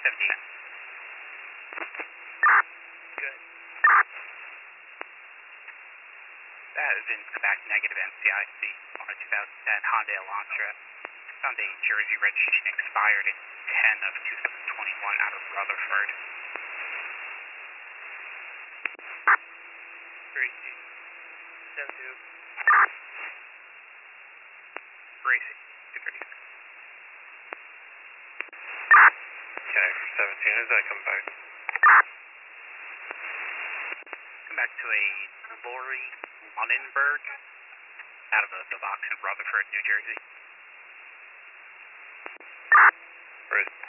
17. Good. That is in Quebec, negative NCIC on a 2010 Hyundai Elantra. Found a Jersey registration expired in 10 of 2021 out of Rutherford. 3C. 72. Racing, 236. Okay, for 17, as I come back. Come back to a Lori Lunenberg out of the box in Rutherford, New Jersey. Right.